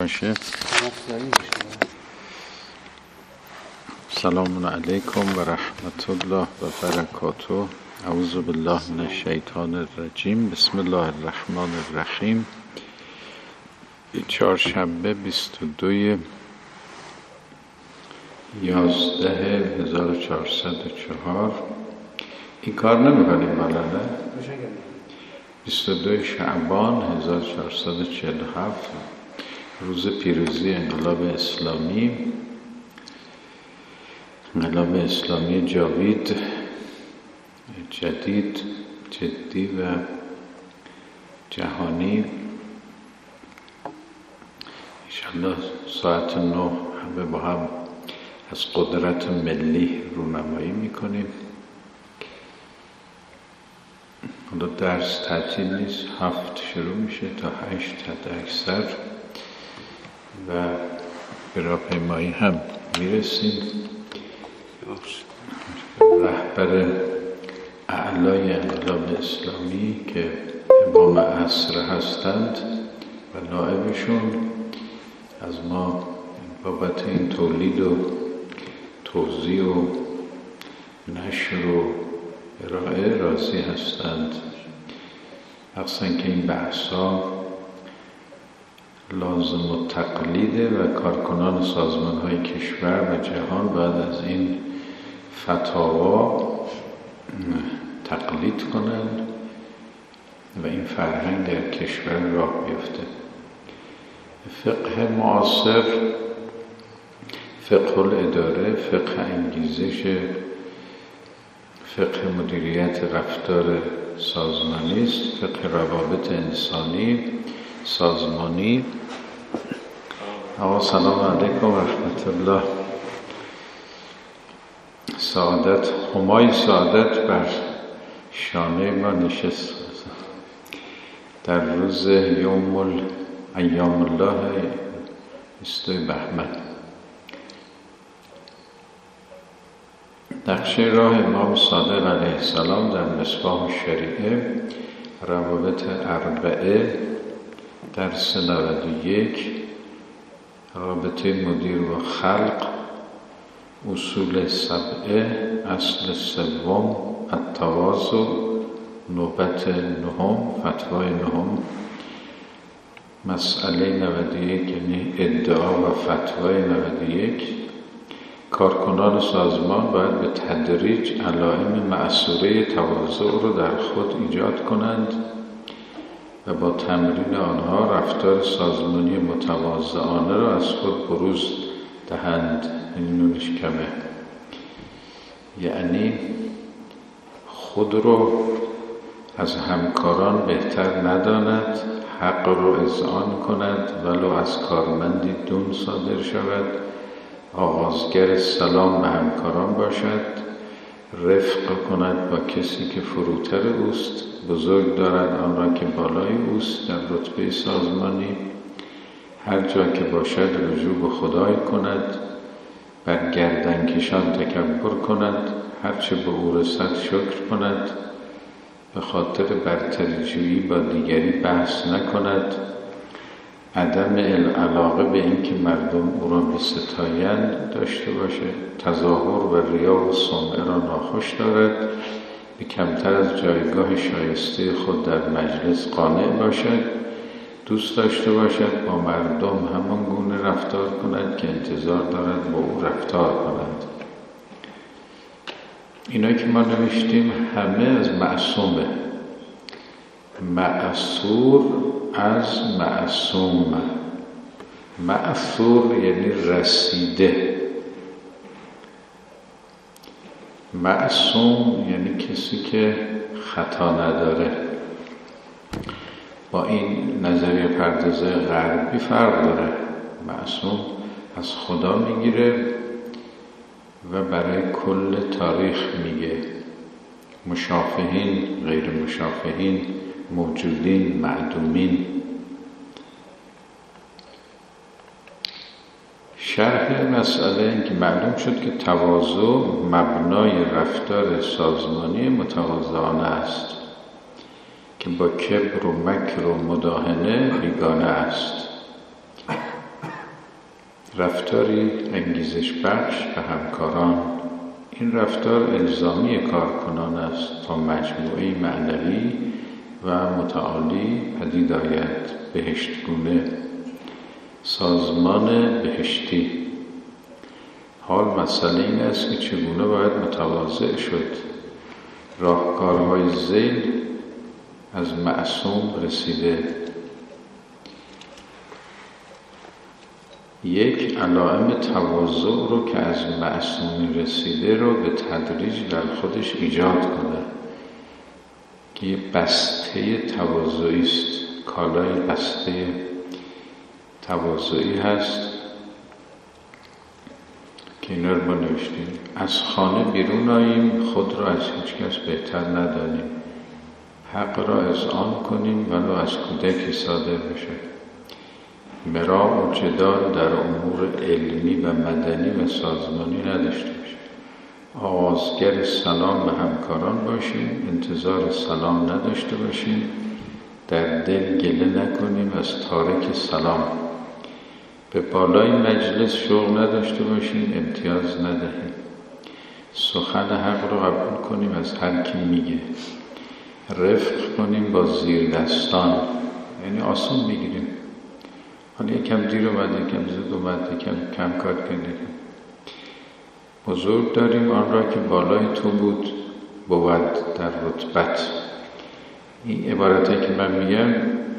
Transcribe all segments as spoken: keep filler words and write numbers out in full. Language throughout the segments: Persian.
نشه. سلام علیکم و رحمت الله و برکاته. اعوذ بالله من الشیطان الرجیم. بسم الله الرحمن الرحیم. چهارشنبه بیست و دو یازده هزار و چهارصد و چهار. این کار نمی کنیم بالا نه؟ بیست و دو شعبان هزار و چهارصد و چهل و هفت، روز پیروزی انقلاب اسلامی. انقلاب اسلامی جاوید، جدید، جدی و جهانی. انشاءالله ساعت نه همه با هم از قدرت ملی رونمایی میکنیم. حالا درس تعطیل نیست، هفت شروع میشه تا هشت حد اکثر و به راهپیمایی هم میرسیم. رهبر اعلای انقلاب اسلامی که امام عصر هستند و نائبشون از ما بابت این تولید و توزیع و نشر و ارائه راضی هستند. مخصوصا که این بحثا لازم و تقلیده و کارکنان سازمان‌های کشور و جهان باید از این فتاوا تقلید کنند و این فرهنگ در کشور راه بیفته. فقه معاصر، فقه الاداره، فقه انگیزش، فقه مدیریت رفتار سازمانی است، فقه روابط انسانی سازمانی. آقا سلام علیکم و رحمت الله. سعادت، همای سعادت بر شانه ما نشست در روز یوم ال ایام الله بیست بهمن. نقشه راه امام صادق علیه السلام در مصباح الشریعه، روابط اربعه، درس نود و یک، رابطه مدیر و خلق، اصول سبعه، اصل سوم، التواضع، نوبت نهم، فتوای نهم، مسئله نود و یک یعنی ادعا و فتوای نود و یک. کارکنان سازمان باید به تدریج علائم مأثوره تواضع رو در خود ایجاد کنند و با تمرین آنها رفتار سازمانی متواضعانه را از خود بروز دهند. این نونش کمه، یعنی خود رو از همکاران بهتر نداند، حق رو اذعان کند ولو از کارمندی دون صادر شود، آغازگر سلام به همکاران باشد، رفق کند با کسی که فروتر اوست، بزرگ دارد آن را که بالای اوست در رتبه سازمانی، هر جا که باشد رجوع به خدای کند، بر گردنکشان تکبر کند، هرچه به او رسد شکر کند، به خاطر برتری‌جویی با دیگری بحث نکند، عدم العلاقه به این که مردم او را بستایند داشته باشه، تظاهر و ریا و سمعه را ناخوش دارد، به کمتر از جایگاه شایسته خود در مجلس قانع باشد، دوست داشته باشد با مردم همان گونه رفتار کند که انتظار دارد با او رفتار کنند. اینا که ما نوشتیم همه از معصومه. معصور از معصوم. معصور یعنی رسیده. معصوم یعنی کسی که خطا نداره. با این نظریه پردازه غربی فرق داره. معصوم از خدا میگیره و برای کل تاریخ میگه. مشافهین، غیر مشافهین، موجودین، معدومین. شرح مسئله این که معلوم شد که تواضع مبنای رفتار سازمانی متواضعانه است که با کبر و مکر و مداهنه بیگانه است. رفتاری انگیزش بخش به همکاران. این رفتار الزامی کارکنان است تا مجموعه معنوی و متعالی پدید آید، بهشتگونه، سازمان بهشتی. حال مسئله این است که چگونه باید متواضع شد. راهکارهای ذیل از معصوم رسیده. یک، علائم تواضع رو که از معصومی رسیده رو به تدریج در خودش ایجاد کنه که یه بسته تواضعی است، کالای بسته تواضعی هست که اینا رو ما نوشتیم. از خانه بیرون آییم، خود را از هیچ کس بهتر ندانیم. حق را اذعان کنیم ولو از کودکی صادر بشه. مراء و جدال در امور علمی و مدنی و سازمانی نداشته باشیم. آغازگر سلام به همکاران باشیم، انتظار سلام نداشته باشیم. در دل گله نکنیم از تارک سلام. به بالای مجلس شوق نداشته باشیم، امتیاز ندهیم. سخن حق رو قبول کنیم از هر کی میگه. رفق کنیم با زیر دستان، یعنی آسون بگیریم. حالا یکم دیر اومده، یکم زود اومده، یکم کم کار کنیم. بزرگ داریم آن را که بالای تو بود بود در رتبت. این عبارتی که من میگم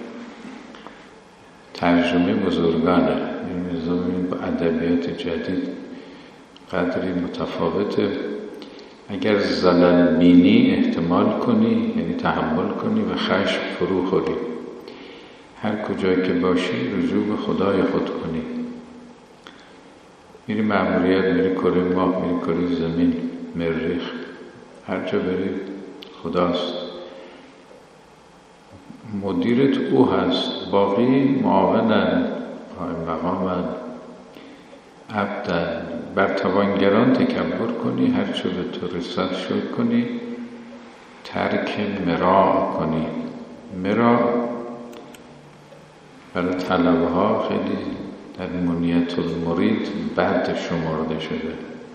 ترجمه بزرگانه، این با ادبیات جدید قدری متفاوته. اگر زلل بینی احتمال کنی، یعنی تحمل کنی و خشم فرو خوری. هر کجا که باشی رجوع به خدای خود کنی. میری مأموریت، میری کره ماه، میری کره زمین، مریخ، هر جا بری خداست. مدیرت او هست، باقی معاونن، قائم مقامن، عبدن. بر توانگران تکبر کنی، هر چه به تو رسد شکر کنی. ترک مراء کنی. مراء برای طلبه ها خیلی در منیت المرید بد شمرده شده.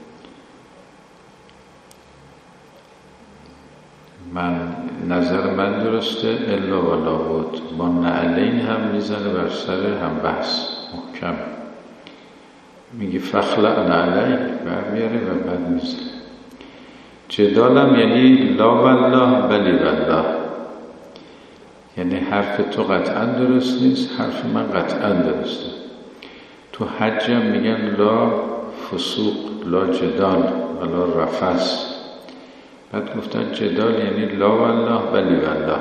من نظر من درسته الا ولا بود. با نعلین هم میزنه بر سر هم بحث محکم. میگه فخلع نعلین برمیاره و بعد میزنه. جدالم یعنی لا والله بلی والله، یعنی حرف تو قطعا درست نیست، حرف من قطعا درسته. تو حجم میگن لا فسوق، لا جدال ولا رفث. بعد گفتن جدال یعنی لا والله بلی والله،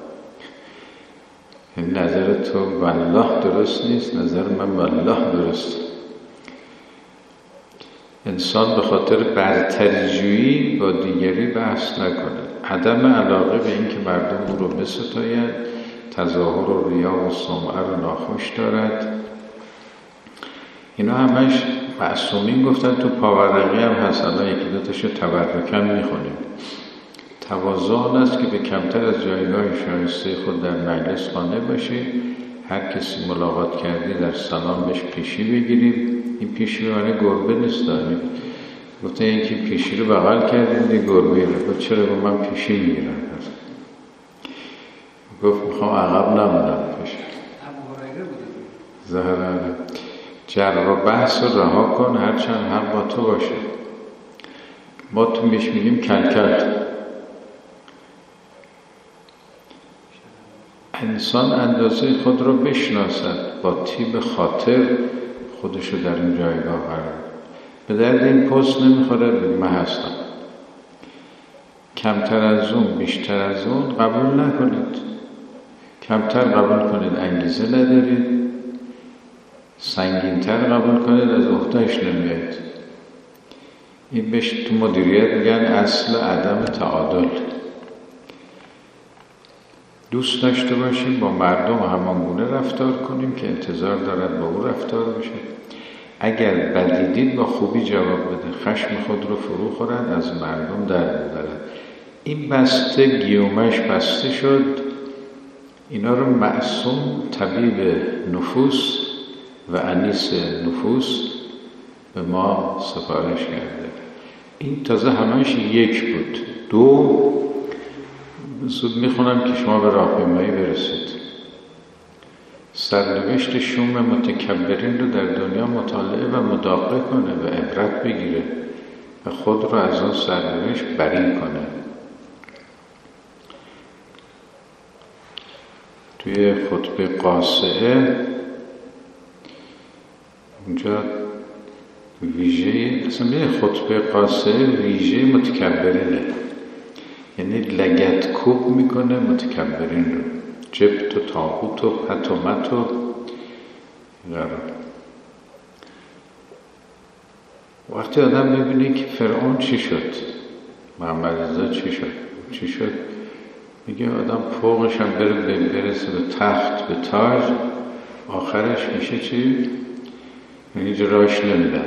یعنی نظر تو والله درست نیست، نظر من والله درست. انسان به خاطر برتریجویی با دیگری بحث نکنه. عدم علاقه به این که مردم او رو بستاید، تظاهر و ریا و سمعه رو ناخوش دارد. اینا همش معصومین گفتن. تو پاورقی هم هست، الان یکی دوتاشو تبرکم میخونیم. تواضع آن است که به کمتر از جایگاه شایسته خود در مجلس خانه باشی. هر کسی ملاقات کردی در سلام بهش پیشی بگیریم. این پیشی رو معنی گربه نیست داریم. گفتن یکی پیشی رو بغل کردیم دی گربه رو. چرا با من پیشی میگیرم؟ گفت میخوام عقب نمونم پیشی. زهرانه جر و بحث رو رها کن، هرچند حق با تو باشه. ما تو میش میگیم کلکل. انسان اندازه خود رو بشناسد، با طیب خاطر خودش رو در این جایگاه قرار. به درد این پست نمیخوره بگیم من هستم. کمتر از اون بیشتر از اون قبول نکنید. کمتر قبول کنید انگیزه ندارید، سنگینتر قبول کنید از عهده‌اش نمیاد. این بهش تو مدیریت میگن اصل عدم تعادل. دوست داشته باشیم با مردم همانگونه رفتار کنیم که انتظار دارد با او رفتار بشه. اگر بدی دید با خوبی جواب بده. خشم خود رو فرو خورد، از مردم در می‌برد. این بسته گیومش بسته شد. اینا رو معصوم طبیب نفوس و انیس نفوس به ما سفارش کرده. این تازه همش یک بود. دو، زود میخونم که شما به راهپیمایی برسید. سرنوشت شوم متکبرین رو در دنیا مطالعه و مداقه کنه و عبرت بگیره و خود رو از اون سرنوشت بری کنه. توی خطبه قاصعه اونجا ویژه، اصلا به خطبه قاصعه ویژه متکبرینه، یعنی لگد کوب میکنه متکبرین رو، جبت و طاغوت و پت و مت و وقتی آدم ببینه که فرعون چی شد، محمد رضا چی شد چی شد میگه آدم فوقش هم بره برسه به تخت به تاج، آخرش میشه چی؟ هیچ راهش نمیدن.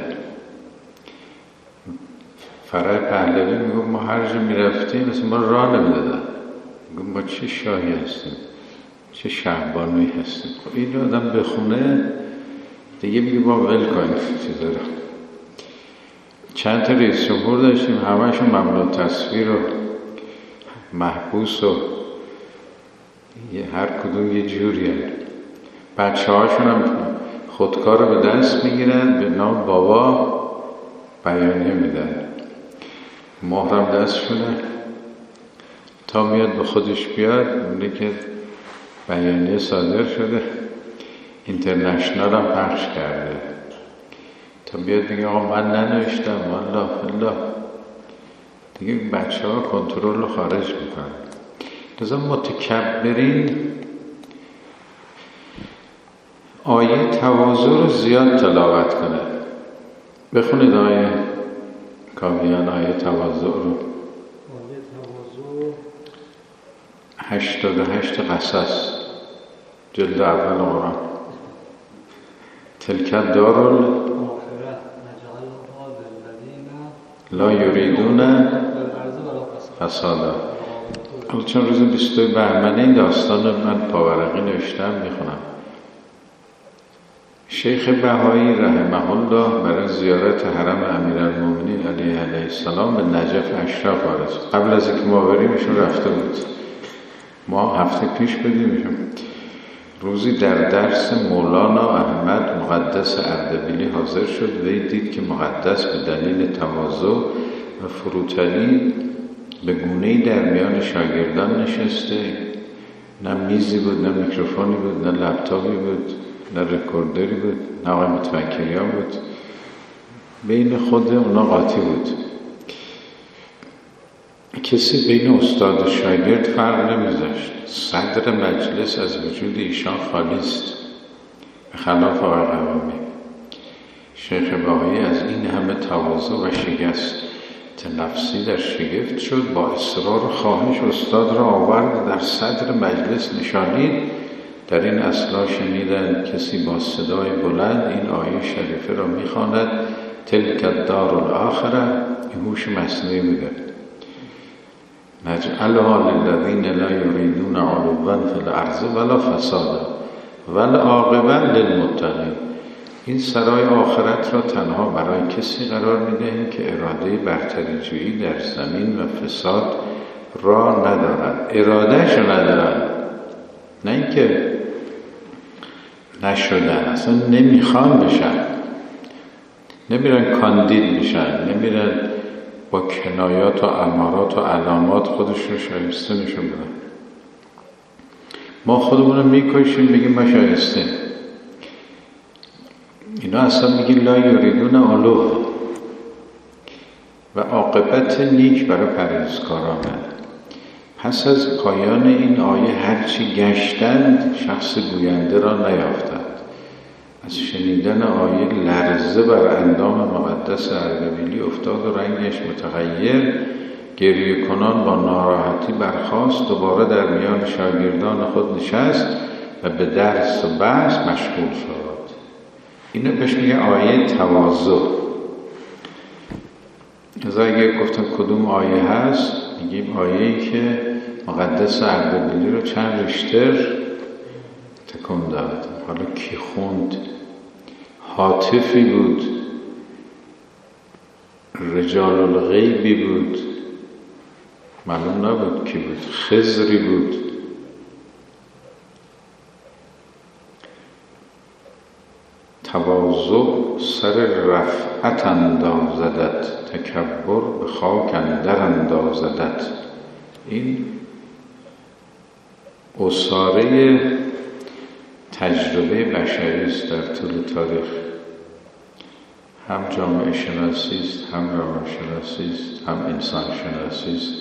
فرای پهلوی میگه ما هر جا میرفتیم مثل ما راه نمیدادن، میگه ما چه شاهی هستیم چه شهبانوی هستیم. خب این آدم بخونه دیگه میگه با ول کنیم چیزا رو. چند تا رئیس جمهور داشتیم همه‌شون ممنوع تصویر و محبوس و هر کدوم یه جوری هست. بچه هاشون هم خودکار رو به دست میگیرن، به نام بابا بیانیه میدن، مهرم دستشونه تا میاد به خودش بیاد میگه که بیانیه صادر شده، اینترنشنال هم پخش کرده، تا بیاد میگه آقا من ننوشتم والله والله. دیگه بچه ها کنترل رو خارج میکنن. لذا متکبرین آیه تواضع رو زیاد تلاوت کنه. بخونید آیه کاویان آیه تواضع رو. آیه تواضع هشتاد و هشت قصص جلد اول قرآن. تلک دار لا یریدون فسادا. حالا چون روز بیست و دو بهمن این داستان من پاورقی نوشتم میخونم. شیخ بهایی رحمه الله برای زیارت حرم امیرالمومنین علیه علیه السلام به نجف اشراف وارد. قبل از اینکه ما بریم ایشون رفته بود. ما هفته پیش بدیمشون. روزی در درس مولانا احمد مقدس اردبیلی حاضر شد. وی دید که مقدس به دلیل تواضع و فروتنی به گونه‌ای در میان شاگردان نشسته، نه میزی بود، نه میکروفونی بود، نه لپتاپی بود، نه رکوردری بود، نه آقای متفکریان بود، بین خود اونا قاطی بود. کسی بین استاد و شاگرد فرق نمیذاشت. صدر مجلس از وجود ایشان خالی است، به خلاف آقای قوامی. شیخ بهایی از این همه تواضع و شگست نفسی در شگفت شد، با اصرار و خواهش استاد را آورد در صدر مجلس نشانید. در این اصلا شنیدند کسی با صدای بلند این آیه شریفه را میخواند: تلک الدار الاخره. این هوش مصنوعی بوده. نجعلها للذین لا یریدون علوا فی الارض ولا فسادا والعاقبة للمتقین. این سرای آخرت را تنها برای کسی قرار میدهیم که اراده برتریجویی در زمین و فساد را ندارند. ارادهش را ندارند، نه اینکه نشدن، اصلا نمیخوان بشن، نمیرن کاندید بشن، نمیرن با کنایات و امارات و علامات خودش رو شایسته نشون بدن. ما خودمون رو میکشیم بگیم ما شایسته. اینا اصلا میگه لا یریدون علو و عاقبت نیک برای پرهیزکارانه. پس از پایان این آیه هرچی گشتند شخص گوینده را نیافتند. از شنیدن آیه لرزه بر اندام مقدس اردبیلی افتاد و رنگش متغیر، گریه کنان با ناراحتی برخاست، دوباره در میان شاگردان خود نشست و به درس و بحث مشغول شد. اینو بهش میگه آیه تواضع. از اگه گفتم کدوم آیه هست، میگیم آیه‌ای که مقدس اردبیلی رو چند ریشتر تکون داد. حالا کی خوند؟ هاتفی بود، رجال الغیبی بود، معلوم نبود کی بود، خضری بود. تواضع سر رفعت اندازدت، تکبر به خاک اندر اندازدت. این عصاره تجربه بشری است در طول تاریخ. هم جامعه شناسی است، هم روانشناسی است، هم انسان شناسی است.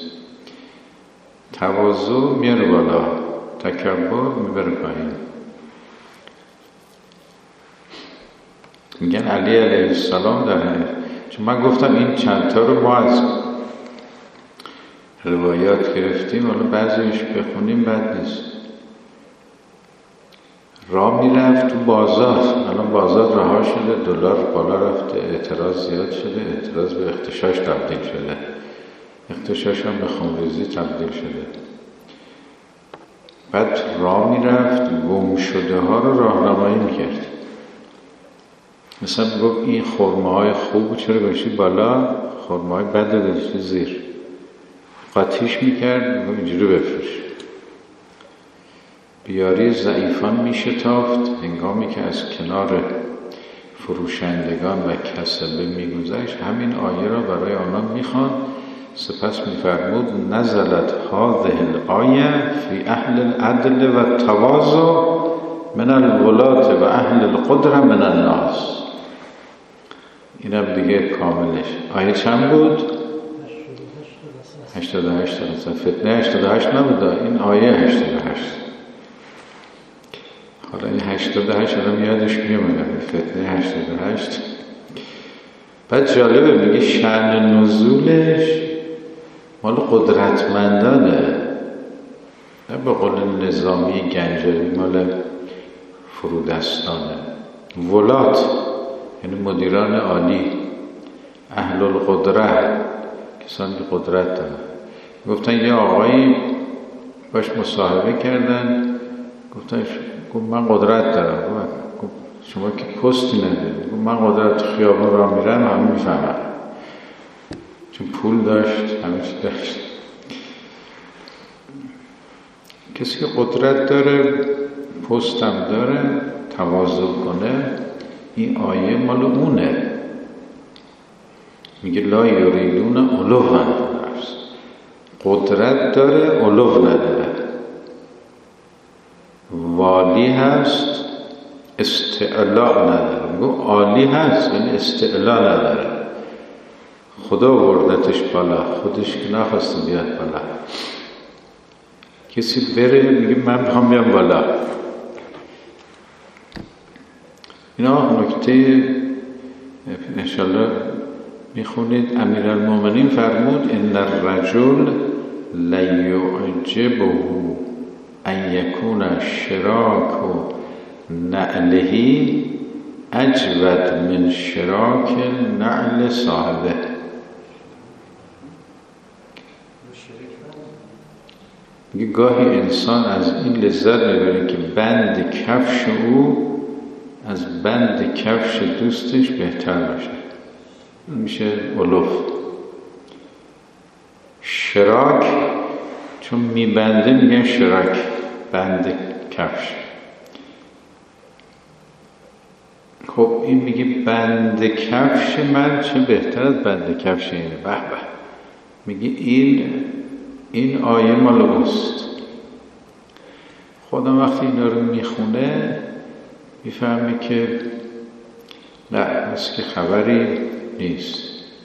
تواضع میاره بالا، تکبر میبره پایین. میگن علی علیه السلام در همین، چون من گفتم این چند تا رو ما از روایات گرفتیم، حالا بعضیش بخونیم بد نیست. راه میرفت تو بازار، الان بازار رها شده، دلار بالا رفته، اعتراض زیاد شده، اعتراض به اغتشاش تبدیل شده، اغتشاش هم به خونریزی تبدیل شده. بعد راه میرفت، گم شده ها رو راهنمایی میکرد. مثلا گفت این خرماهای خوب چرا گذاشتی بالا، خرماهای بد رو گذاشتی زیر. قاطیش میکرد، اینجوری بفروش. بیاری ضعیفان میشتافت هنگامی که از کنار فروشندگان و کسبه میگذشت. همین آیه را برای آنان میخواند. سپس میفرمود نزلت هذه الآیه فی اهل العدل و التواضع من الولاة و اهل القدره من الناس. اینم دیگه کاملش. آیه چند بود؟ هشتاد و هشت. فتنه هشتاد و هشت نبود، این آیه هشتاد و هشت. حالا این هشتاد و هشت آدم یادش میومد، فتنه هشتاد و هشت. بعد جالبه میگه شأن نزولش مال قدرتمندانه، نه به قول نظامی گنجوی مال فرودستانه. ولات یعنی مدیران عالی، اهل القدره کسانی که قدرت دارن. گفتن یه آقایی باش مصاحبه کردن، گفتن گفت من قدرت دارم. گفت شما که پستی نداری. گفت من قدرت خیابون را میرم همه میفهمم، چون پول داشت، همه چی داشت. کسی که قدرت داره، پست هم داره، تواضع کنه، این آیه مال اونه. میگه لا یریدون علوا فی النفس، قدرت داره، علو نداره. والی هست، استعلاء نداره. میگه عالی هست یعنی استعلاء نداره. خدا وردتش بالا، خودش که نخواسته بیاد بالا. کسی بره میگه من میخوام بیام بالا. اینا نکته انشالله میخونید. امیرالمومنین فرمود ان الرجل لیعجبه ان یکون شراک نعلهی اجود من شراک نعل صاحبه. میگه گاهی انسان از این لذت میبره که بند کفش او از بند کفش دوستش بهتر باشه. میشه علوف. شراک چون میبنده میگن شراک، بند کفش. خب این میگه بند کفش من چه بهتر از بند کفش اینه. به به. میگه این این آیه مال اوست. خدا وقتی اینا رو میخونه میفهمه که نه، از که خبری نیست.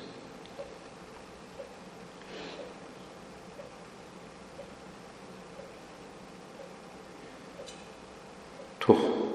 تو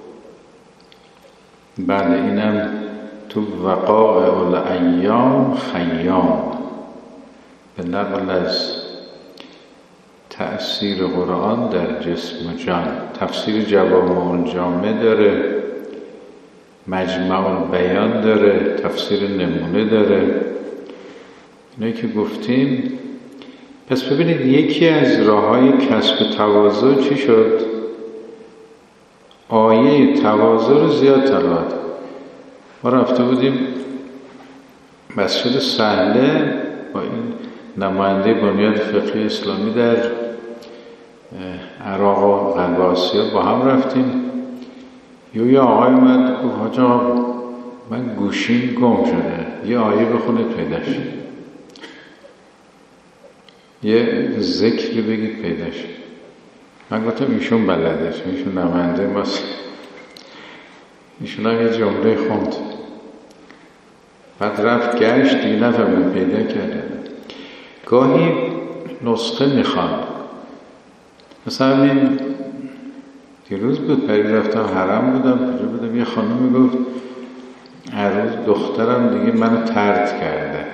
بعد اینم تو وقائع الایام خیام، به نقل از تأثیر قرآن در جسم و جان. تفسیر جوامع الجامع داره، مجمع البیان داره، تفسیر نمونه داره. اینایی که گفتیم. پس ببینید یکی از راه‌های کسب تواضع چی شد؟ آیه تواضع رو زیاد تلاوت. ما رفته بودیم مسجد سهله با این نماینده بنیاد فقهی اسلامی در عراق و غرب آسیا با هم رفتیم. یه آقای اومد گفت حاج آقا من گوشیم گم شده، یه آیه بخونید پیداش، یه ذکری بگید پیداش. من گفتم ایشون بلده، ایشون نماینده ماست. ایشون هم یه جمله خوند، بعد رفت گشت دیگه نفهمیدم پیدا کرده. گاهی نسخه میخوان، مثلا این دیروز بود پری رفتم حرم بودم کجا بودم، یه خانومی گفت هر روز دخترم دیگه منو طرد کرده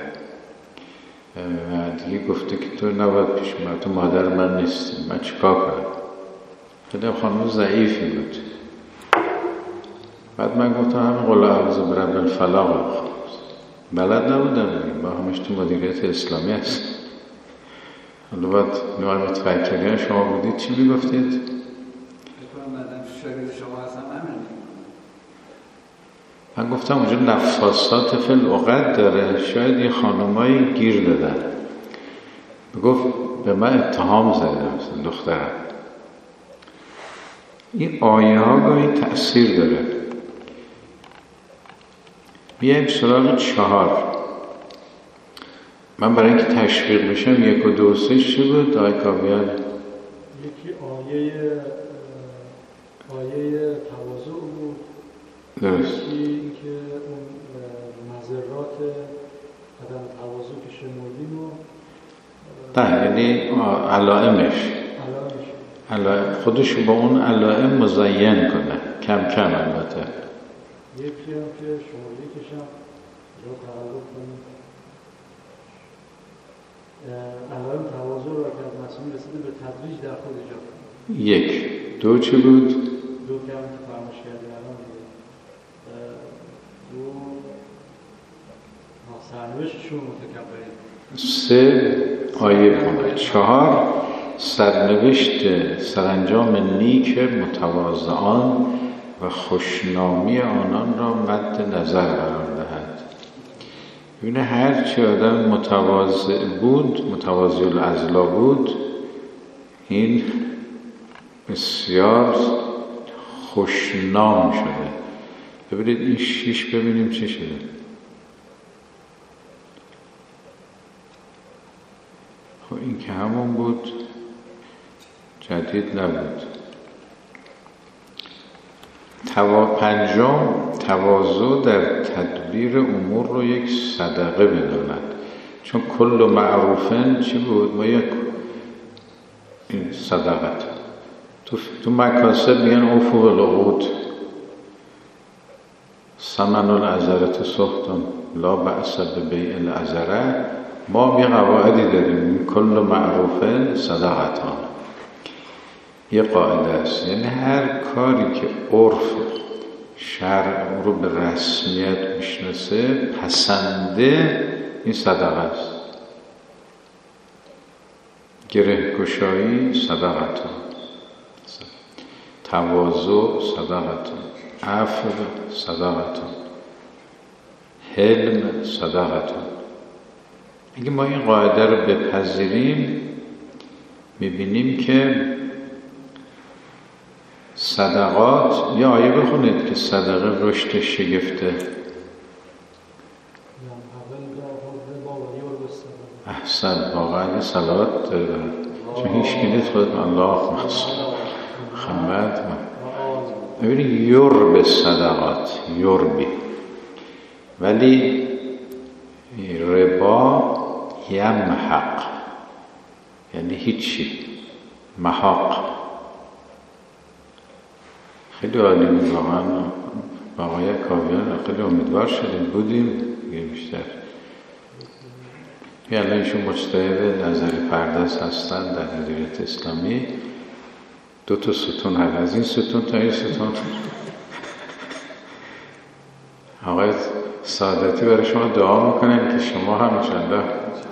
و دیگه گفته که تو نباید پیش من، تو مادر من نیستی، من چیکار کنم؟ خیلی خانم ضعیفی بود. بعد من گفتم همین قل اعوذ برب الفلاق، بلد نبودم، ما همش تو مدیریت اسلامی هست. حالا باید نوع متفکرین شما بودید چی میگفتید؟ من گفتم اونجا نفاسات فی العقد داره، شاید یه خانمایی گیر دادن. گفت به من اتهام زده مثلا دخترم. این آیه ها گاهی تأثیر داره. بیایم سراغ چهار. من برای اینکه تشویق بشم یک و دو سه چی بود آیه کاویان؟ یکی آیه آیه تواضع بود. درست. یکی اینکه اون مضرات عدم تواضع که شمردیم و نه یعنی علائمش علائم خودش با اون علائم مزین کنه کم کم. البته یکی هم که شمردی کشم رو تقلب کنیم علائم تواضع رو که از مسئول رسیده به تدریج در خود ایجاد کنیم. یک دو چه بود؟ دو که هم فرماش کردیم الان دو سرنوشتشون متکبرین. سه آیه بخونه. چهار سرنوشت سرانجام نیک متواضعان و خوشنامی آنان را مد نظر قرار دهد. ببینه هر چی آدم متواضع بود، متواضع الاضلاع بود، این بسیار خوشنام شده. ببینید این شیش ببینیم چی شده. خب این که همون بود، جدید نبود. توا پنجم تواضع در تدبیر امور رو یک صدقه بداند، چون کل معروفن چی بود؟ ما یک این صدقت تو, تو مکاسب میگن اوفو بالعقود، ثمن العذرة سخط لا بأس ببیع العذرة. ما یه قواعدی داریم، کل معروفن صدقتان، یه قاعده است، یعنی هر کاری که عرف شرع رو به رسمیت میشناسه پسنده، این صدقه است. گره گشایی صدقتان، تواضع صدقتان، عفو صدقتان، حلم صدقتان. اگه ما این قاعده رو بپذیریم میبینیم که صدقات، یا آیه بخونید که صدقه رشد شگفته. احسن، واقعا یه صلوات داره چون هیچ کنید خودت الله محسن خمد ببینید یرب صدقات یربی، ولی ربا یمحق یعنی هیچی، محق. خیلی عالی بود واقعا. با آقای کاویان خیلی امیدوار شدیم بودیم یه بیشتر. یه الان ایشون مجتهد نظری پرداز هستن در مدیریت اسلامی. دو تا ستون هست، از این ستون تا این ستون. آقای سعادتی برای شما دعا میکنن که شما هم انشالله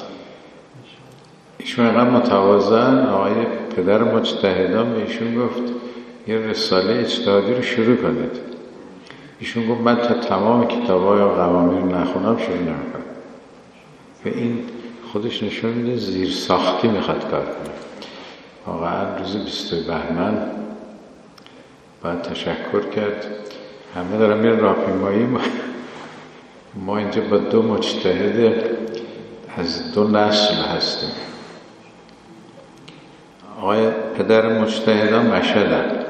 ایشون اینقدر متواضعن. آقای پدر مجتهدان به ایشون گفت یه رساله اجتهادی رو شروع کنید. ایشون گفت من تا تمام کتاب‌های قوامیر نخونم شروع نمی‌کنم. و این خودش نشون میده زیر ساختی میخواد کار کنه. واقعا روز بیست بهمن باید تشکر کرد. همه دارن میرن راهپیمایی، ما, ما اینجا با دو مجتهد از دو نسل هستیم. آقای پدر مجتهدان مشهدن.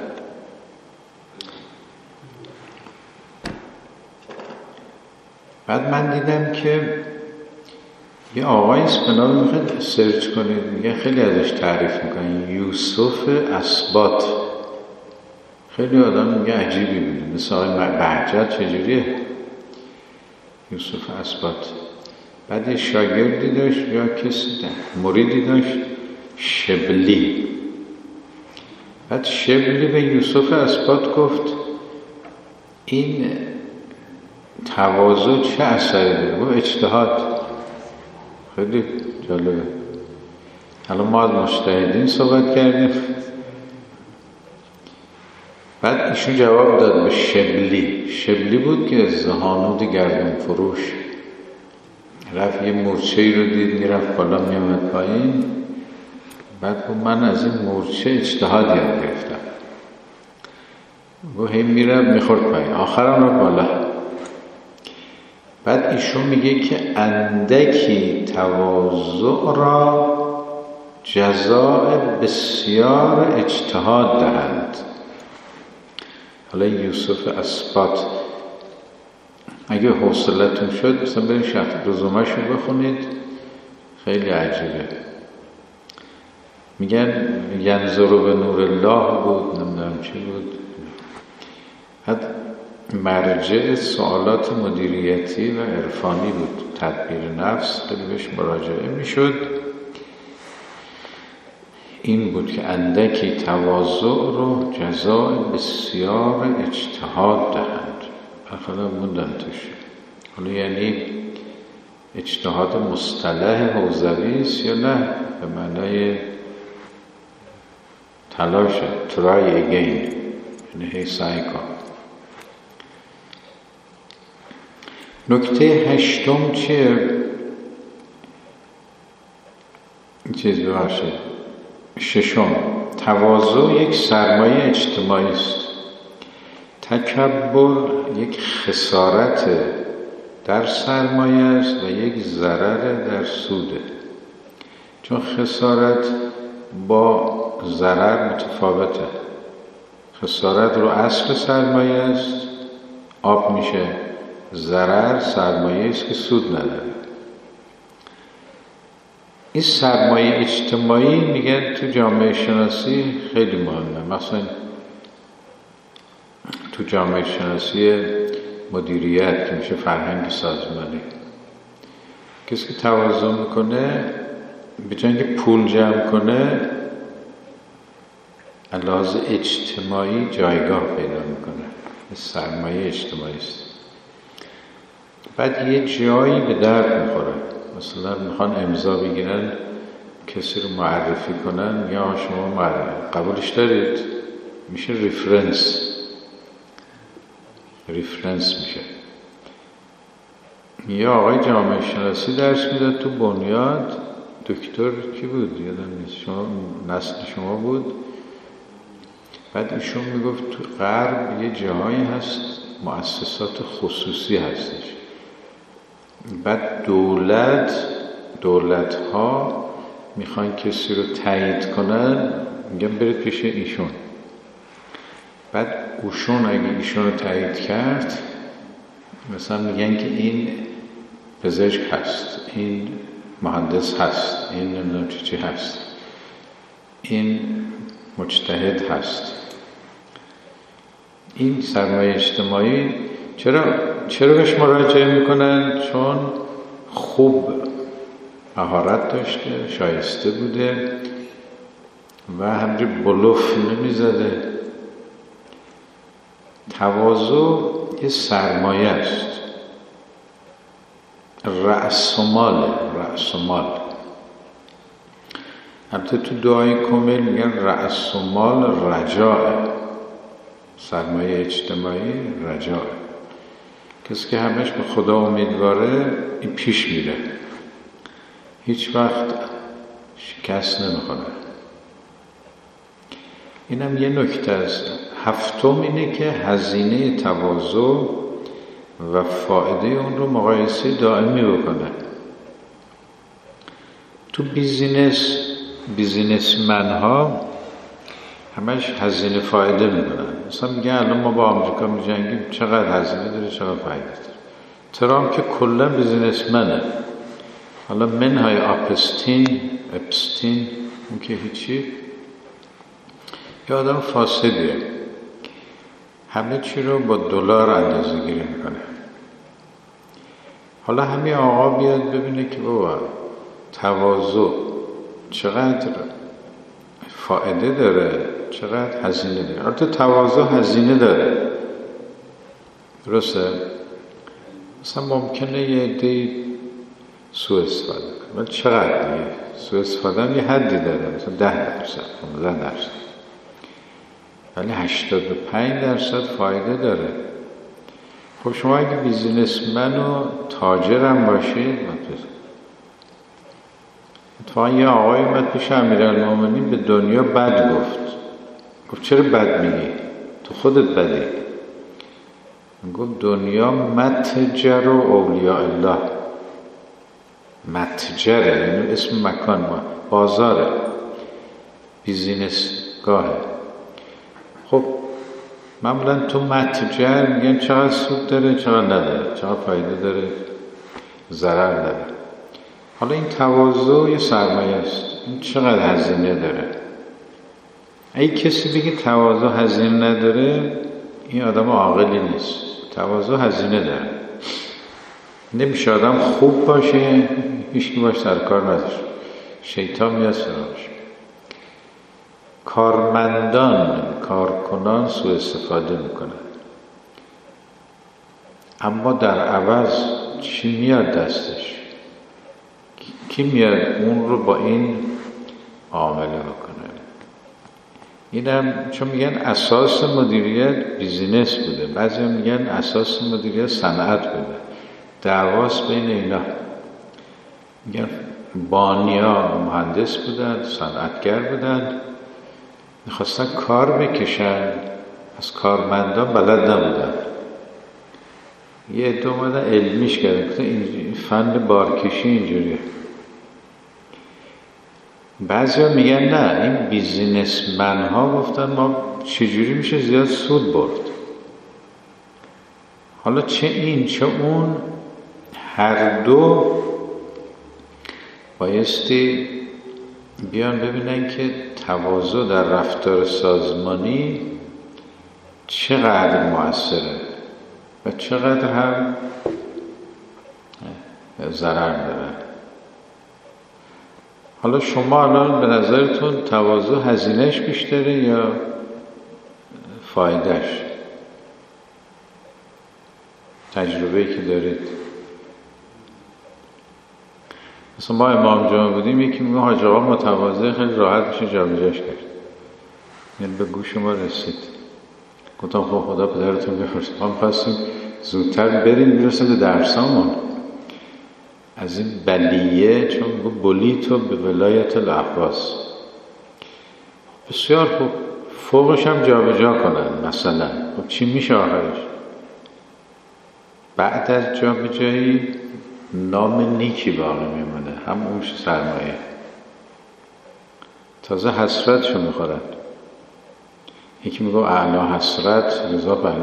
بعد من دیدم که یه آقایی است به نام، میخواد سرچ کنید، میگه خیلی ازش تعریف میکنن، یوسف اسبات. خیلی آدم میگه عجیبی بوده، مثل آقای بهجت. چجوریه یوسف اسبات؟ بعد یه شاگردی داشت یا کسی ده مریدی داشت، شبلی. بعد شبلی به یوسف اسبات گفت این تواضع چه اثری داره؟ گفت اجتهاد. خیلی جالبه. الان ما از مجتهدین صحبت کردیم. بعد ایشون جواب داد به شبلی. شبلی بود که زهانود گردن فروش رفت یه مورچه‌ای رو دید میرفت بالا میامد پایین. بعد گفت من از این مورچه اجتهاد یاد گرفتم. گفت هی میرفت میخورد پایین، آخرم رو بالا. بعد ایشون میگه که اندکی تواضع را جزاء بسیار اجتهاد دهند. حالا یوسف اسبات اگه حوصلتون شد مثلا برید شخص رزومه‌شو بخونید، خیلی عجیبه. میگن ینظر به نور الله بود، نمیدونم چی بود. بعد مرجع سوالات مدیریتی و عرفانی بود، تدبیر نفس، خیلی بهش مراجعه میشد. این بود که اندکی تواضع رو جزاء بسیار اجتهاد دهند. بخدا موندم توش. حالا یعنی اجتهاد مصطلح حوزوی است یا نه به معنای تلاش، try again، یعنی هی سعی کن. نکته هشتم چیه؟ چیز ببخشید ششم، تواضع یک سرمایه اجتماعی است. تکبر یک خسارت در سرمایه است و یک ضرر در سوده. چون خسارت با ضرر متفاوته. خسارت رو اصل سرمایه است، آب میشه. ضرر سرمایه است که سود نداره. این سرمایه اجتماعی میگن تو جامعه شناسی خیلی مهمه. مثلا تو جامعه شناسی مدیریت که میشه فرهنگ سازمانی، کسی که تواضع میکنه به جای اینکه پول جمع کنه لحاظ اجتماعی جایگاه پیدا میکنه. سرمایه اجتماعی است. بعد یه جایی به درد میخوره. مثلا میخوان امضا بگیرن کسی رو معرفی کنن، یا شما معرفی قبولش دارید، میشه ریفرنس. ریفرنس میشه. یا آقای جامعه شناسی درس میداد تو بنیاد، دکتر کی بود یادم نیست، شما نسل شما بود. بعد ایشون میگفت تو غرب یه جاهایی هست مؤسسات خصوصی هستش. بعد دولت دولت ها میخوان کسی رو تایید کنن، میگن برید پیش ایشون. بعد اوشون اگه ایشون رو تایید کرد، مثلا میگن که این پزشک هست، این مهندس هست، این نمیدونم چی چی هست، این مجتهد هست. این سرمایه اجتماعی چرا چرا بهش مراجعه میکنن؟ چون خوب مهارت داشته، شایسته بوده و همجور بلوف نمیزده. تواضع یه سرمایه است. رأس مال، رأس مال. البته تو دعای کمیل میگن رأس مال رجاء، سرمایه اجتماعی رجاء. کسی که همش به خدا امیدواره این پیش میره، هیچ وقت شکست نمیخوره. اینم یه نکته است. هفتم اینه که هزینه تواضع و فایده اون رو مقایسه دائمی بکنه. تو بیزینس بیزینسمن ها همش هزینه فایده میکنن. مثلا میگن الان ما با آمریکا میجنگیم، چقدر هزینه داره چقدر فایده داره. ترامپ که کلا بیزینسمنه، حالا منهای آپستین اپستین اون که هیچی، یه آدم فاسدیه، همه چی رو با دلار اندازه گیری میکنه. حالا همین آقا بیاد ببینه که بابا تواضع چقدر فایده داره چقدر هزینه داره. البته تواضع هزینه داره، درسته؟ مثلا ممکنه یه عده‌ای سوء استفاده کنه، ولی چقدر دیگه سوء استفاده هم یه حدی داره، مثلا ده درصد پانزده درصد، ولی هشتاد و پنج درصد فایده داره. خب شما اگه بیزینسمن و تاجر هم باشید، اتفاقا یه آقای اومد پیش امیرالمومنین به دنیا بد گفت. گفت چرا بد میگی؟ تو خودت بدی. گفت دنیا متجر و اولیاء الله. متجره یعنی اسم مکان، ما بازاره، بیزینس گاهه. خب معمولا تو متجر میگن چقدر سود داره چقدر نداره، چقدر فایده داره ضرر داره. حالا این تواضع یه سرمایه است، این چقدر هزینه داره. اگه کسی بگه تواضع هزینه نداره، این آدم عاقلی نیست. تواضع هزینه داره. نمیشه آدم خوب باشه هیچ کی باش سر کار نداره، شیطان میاد سراغش. کارمندان کارکنان سوء استفاده میکنن، اما در عوض چی میاد دستش؟ کی میاد اون رو با این عامله بکنه؟ اینم چون میگن اساس مدیریت بیزینس بوده، بعضی هم میگن اساس مدیریت صنعت بوده. دعواست بین اینا. میگن بانیا مهندس بودن، صنعتگر بودن، میخواستن کار بکشن، از کارمندان بلد نبودن. یه عده اومدن علمیش کردن، گفتن این فن بارکشی اینجوریه. بعضی ها میگن نه، این بیزینسمن ها گفتن ما چجوری میشه زیاد سود برد. حالا چه این چه اون، هر دو بایستی بیان ببینن که تواضع در رفتار سازمانی چقدر مؤثره و چقدر هم ضرر داره. حالا شما الان به نظرتون تواضع هزینهش بیشتره یا فایدهش؟ تجربه‌ای که دارید. مثلا ما امام جمعه بودیم، یکی میگه حاج آقا متواضع خیلی راحت میشه جابجاش کرد، یعنی به گوش ما رسید. گفتم خب خدا پدرتون بفرست، ما می‌خواستیم زودتر بریم برسیم به درسامون از این بلیه، چون بلیتو به ولایت العباس. بسیار خوب، فوقش هم جابجا کنن مثلا. خب چی میشه آخرش؟ بعد از جابجایی نام نیکی باقی میمونه، هم اونش سرمایه. تازه حسرتشو میخورن. یکی میگه اعلی حسرت رضا بله،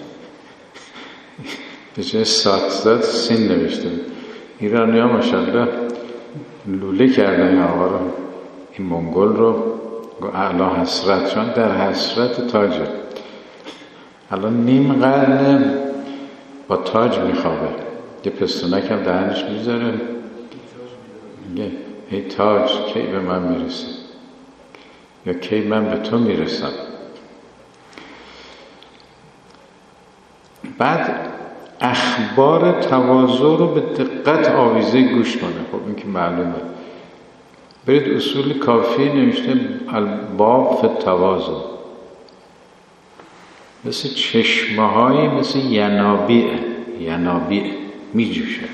به جای ساتزاد سین نوشته. ایرانی ها ماشاءالله لوله کردن این آقا رو، این منگل رو، گو اعلی حسرت، چون در حسرت تاجه. الان نیم قرن با تاج میخوابه، یه پستونک هم دهنش میذاره، میگه ای تاج کی به من میرسه یا کی من به تو میرسم. بعد اخبار تواضع رو به دقت آویزه گوش کنه. خب این که معلومه. برید اصول کافی نوشته الباب فی التواضع، مثل چشمه هایی مثل ینابیع ینابیع می جوشه،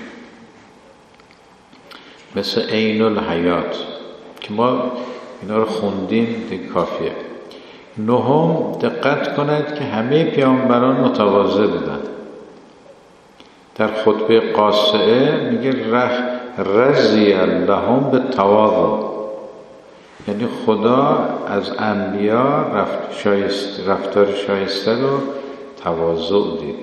مثل عین الحیات که ما اینا رو خوندیم دیگه کافیه. نهم، دقت کنید که همه پیامبران متواضع بودن. در خطبه قاصعه میگه رخ رضی اللهم به تواضع، یعنی خدا از انبیا رفت شایست رفتار شایسته رو تواضع دید.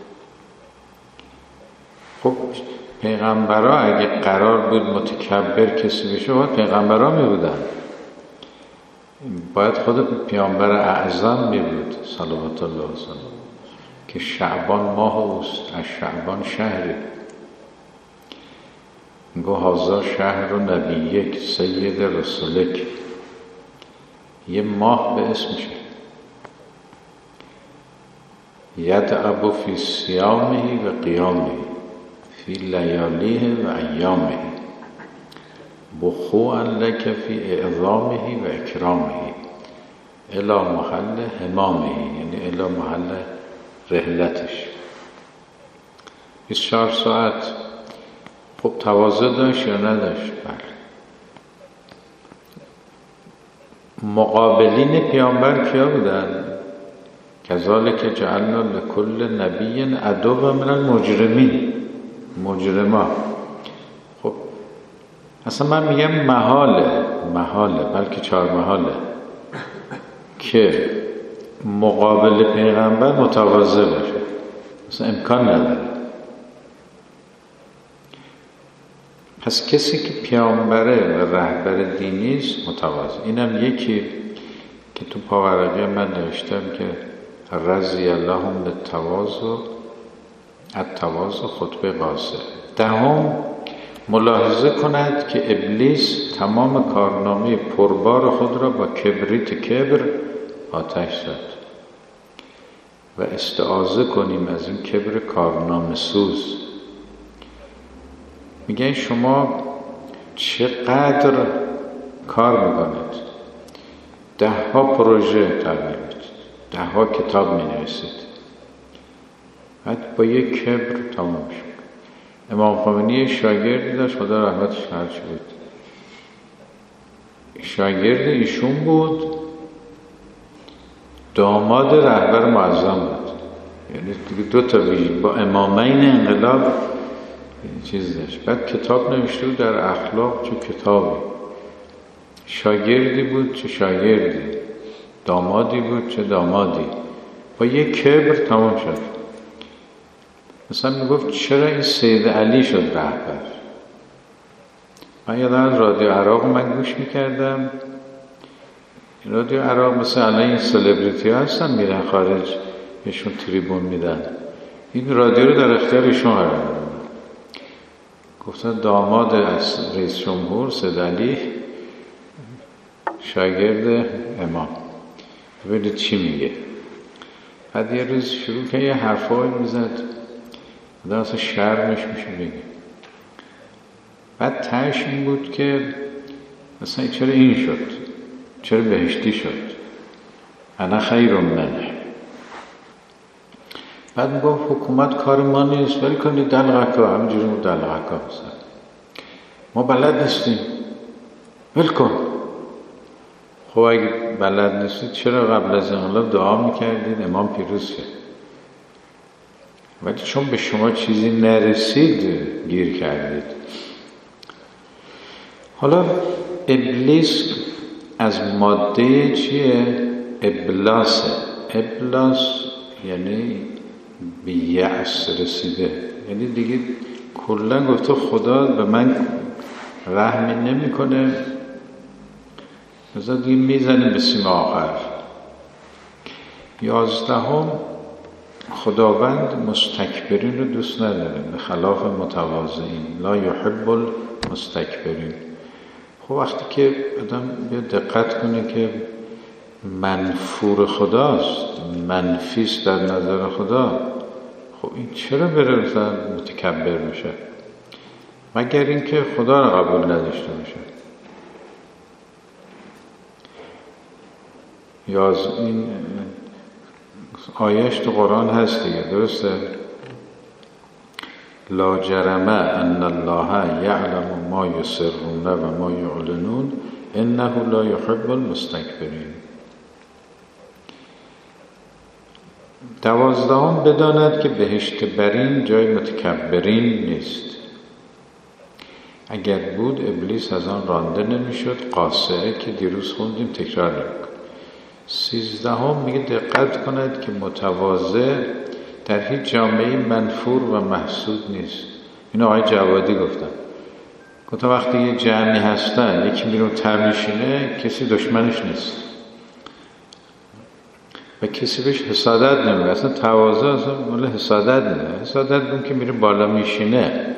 خب پیغمبرا اگه قرار بود متکبر کسی بشه باید پیغمبرا می بودن، باید خود پیامبر اعظم می بود صلوات الله وسلم که شعبان ماه اوست، از شعبان شهری گو هازا شهر و نبیک سید رسولک، یه ماه به اسمشه. یدعب فی صیامه و قیامه فی لیالیه و ایامه بخوعا لک فی اعظامه و اکرامه الی محل همامه، یعنی الی محل رحلتش. بیست و چهار ساعت. خب تواضع داشت یا نداشت؟ بله. مقابلین پیامبر کیا بودن؟ کذالک جعلنا لکل نبی عدوا من المجرمین، مجرما. خب اصلا من میگم محاله محاله بلکه چهار محاله که مقابل پیغمبر متواضع باشه، اصلا امکان نداره. پس کسی که پیامبره و رهبر دینی است متواضع. اینم یکی که تو پاورقی من نوشتم که رضی اللهم بالتواضع، التواضع خطبه قاصعه. دهم، ملاحظه کند که ابلیس تمام کارنامه پربار خود را با کبریت کبر آتش زد و استعاذه کنیم از این کبر کارنامه سوز. میگن شما چقدر کار میکنید، ده ها پروژه ترمیمید، ده ها کتاب مینویسید، بعد با یک کبر تمام شد. امام خمینی شاگردی داشت، خدا رحمتش کنه، بود شاگرد ایشون بود، داماد رهبر معظم بود، یعنی دیگه دو تا ویژگی با امامین انقلاب چیز داشت. بعد کتاب نوشته بود در اخلاق، چه کتابی. شاگردی بود چه شاگردی، دامادی بود چه دامادی، با یک کبر تمام شد. مثلا میگفت چرا این سید علی شد رهبر؟ من یادم رادیو عراق من گوش میکردم، رادیو عراق مثلا الان این سلبریتی ها هستن میرن خارج بهشون تریبون میدن، این رادیو رو در اختیار ایشون قرار میدن. گفتن داماد از رئیس جمهور سید علی شاگرد امام، ببینید چی میگه. بعد یه روز شروع که یه حرفایی میزد آدم اصلا شرمش میشه بگه. بعد تهش این بود که مثلا چرا این شد، چرا بهشتی شد، انا خیر منه. بعد میگفت حکومت کار ما نیست، ولی کنید دلغکا، همینجوری مو دلغکا مثلا ما بلد نیستیم، ول کن. خب اگه بلد نیستید چرا قبل از انقلاب دعا میکردید امام پیروز شد؟ ولی چون به شما چیزی نرسید گیر کردید. حالا ابلیس از ماده چیه؟ ابلاسه. ابلاس یعنی به یأس رسیده، یعنی دیگه کلا گفته خدا به من رحمی نمی کنه، مثلا دیگه میزنه به سیم آخر. یازدهم، خداوند مستکبرین رو دوست نداره، به خلاف متواضعین، لا یحب المستکبرین. خب وقتی که آدم بیاد دقت کنه که منفور خداست، منفیست در نظر خدا، خب این چرا بره مثلا متکبر میشه؟ مگر اینکه خدا رو قبول نداشته باشه. یا از این آیهش تو قرآن هست دیگه، درسته؟ لا جرم ان الله یعلم ما یسرون و ما یعلنون انه لا یحب المستکبرین. دوازدهم بداند که بهشت برین جای متکبرین نیست. اگر بود ابلیس از آن رانده نمیشد. قاصعه که دیروز خوندیم تکرار نمیکن. سیزدهم میگه دقت کند که متواضع در هیچ جامعه منفور و محسود نیست. اینو آقای جوادی گفتن. گفتن وقتی یه جمعی هستن یکی میرون تمیشینه کسی دشمنش نیست و کسی بهش حسادت نمیگه. اصلا تواضع اصلا مال حسادت نیست. حسادت اون که میره بالا میشینه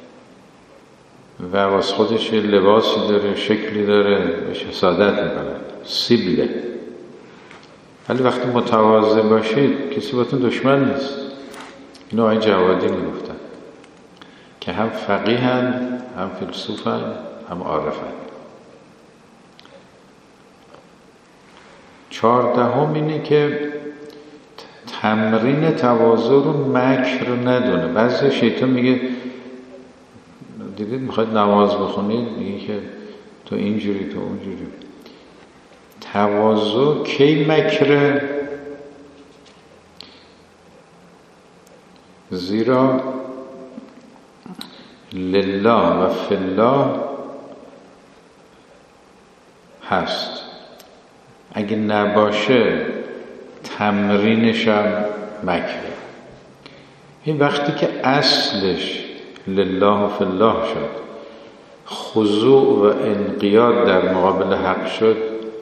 و واسه خودش یه لباسی داره، شکلی داره، بهش حسادت میکنه، سیبله. ولی وقتی متواضع باشید کسی باتون دشمن نیست. اینو آقای جوادی میگفتن که هم فقیهن، هم فیلسوفن، هم عارفن. چهاردهم اینه که تمرین تواضع رو مکر ندونه. بعضی شیطان میگه دیدید میخواید نماز بخونید میگه که تو اینجوری تو اونجوری. تواضع کی مکره؟ زیرا لله و فی الله هست. اگه نباشه تمرینش هم مکره. این وقتی که اصلش لله و فی الله شد، خضوع و انقیاد در مقابل حق شد